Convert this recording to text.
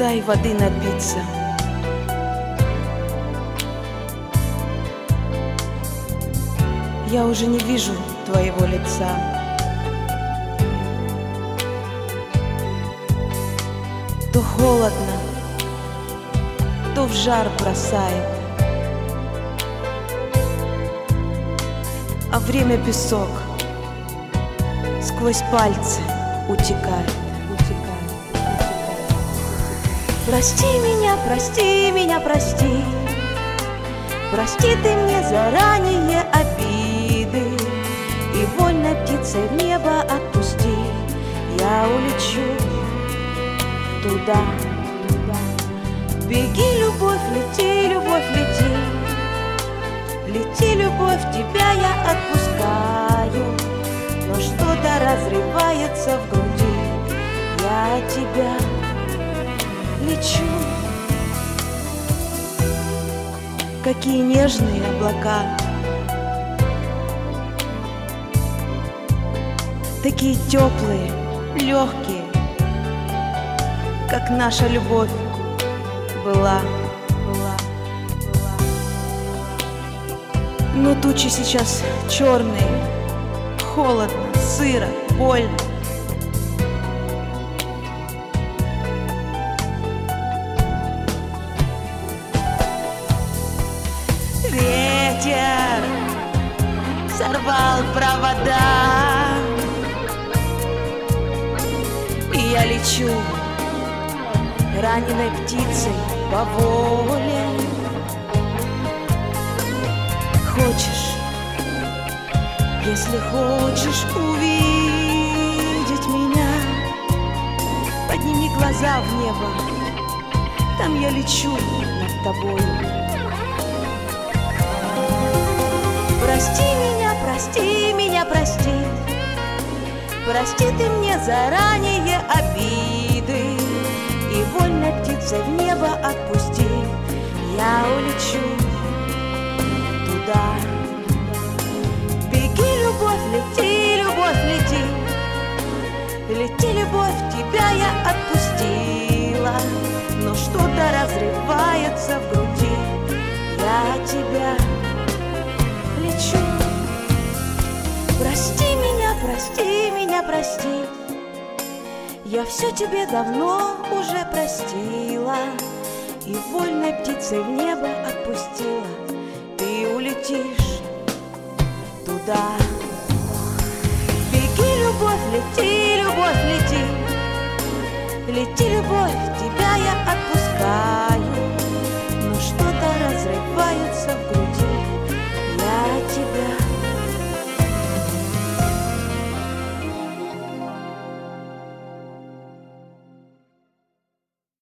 дай воды напиться. Я уже не вижу твоего лица. То холодно, то в жар бросает, а время песок сквозь пальцы утекает. Прости меня, прости меня, прости. Прости ты мне заранее обиды, и вольной птицей в небо отпусти. Я улечу туда. Беги, любовь, лети, любовь, лети. Лети, любовь, тебя я отпускаю, но что-то разрывается в груди. Я от тебя лечу. Какие нежные облака, такие теплые, легкие, как наша любовь была. Но тучи сейчас черные, холодно, сыро, больно. Ветер сорвал провода, и я лечу раненой птицей по воле. Хочешь, если хочешь увидеть меня, подними глаза в небо, там я лечу над тобой. Прости меня, прости меня, прости. Прости ты мне заранее обиды, и вольной птицей в небо отпусти. Я улечу туда. Беги, любовь, лети, любовь, лети. Лети, любовь, тебя я отпустила, но что-то разрывается в груди. Я от тебя лечу. Прости меня, прости меня, прости. Я все тебе давно уже простила, и вольной птицей в небо отпустила. Ты улетишь туда. Беги, любовь, лети, любовь, лети. Лети, любовь,